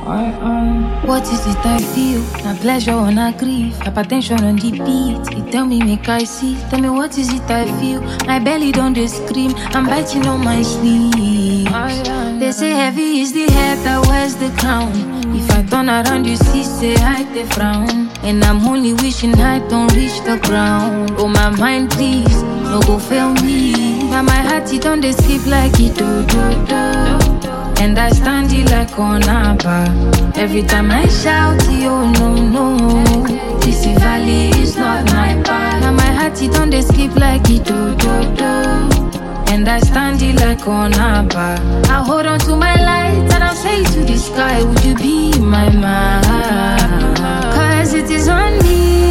What is it I feel? Na pleasure or na grief? Hypertension on the beat. You tell me make I see. Tell me what is it I feel? My belly don't dey scream. I'm biting on my sleeve. They say heavy is the head that wears the crown. If I turn around you see say I dey frown. And I'm only wishing I don't reach the ground. Oh my mind please, no go fail me. But my heart it don't dey skip like it do. And I stand it like on Abba. Every time I shout, oh no. This valley is not my path. Now my heart it on the skip like it do. And I stand it like on Abba. I hold on to my light and I say to the sky, would you be my man? Cause it is on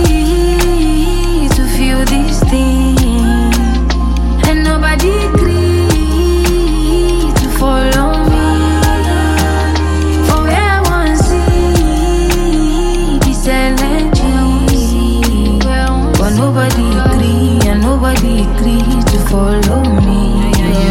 me to feel this thing. And nobody agreed to follow me. Nobody agree and nobody agrees to follow me.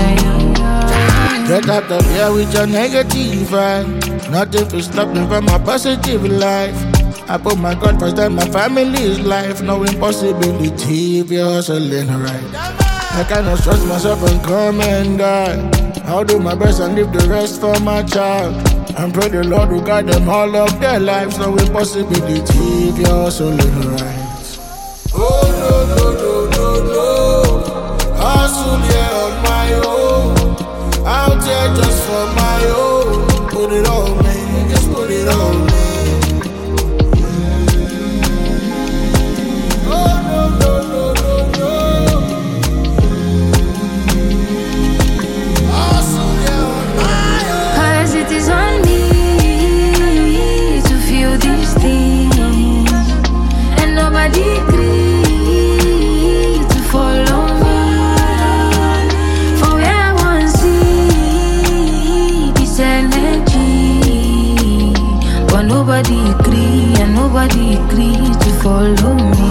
Get out of here with your negative vibe. Nothing to stop me from my positive life. I put my God first and my family's life. No impossibility if you're hustling right. I cannot trust myself and come and die. I'll do my best and leave the rest for my child. And pray the Lord will guide them all of their lives. No impossibility if you're hustling right. Oh no. Hustle here on my own. Out here just for my own. Put it on me, just put it on me. Oh no. Hustle here on my own. Cause it is on me to feel these things. And nobody agrees. Nobody agree and nobody agree to follow me.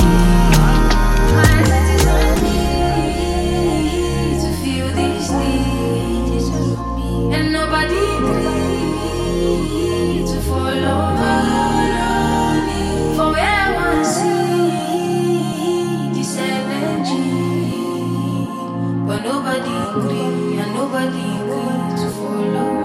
To feel these things. And nobody agree to follow me. For where one see this energy. But nobody agree and nobody agree to follow me.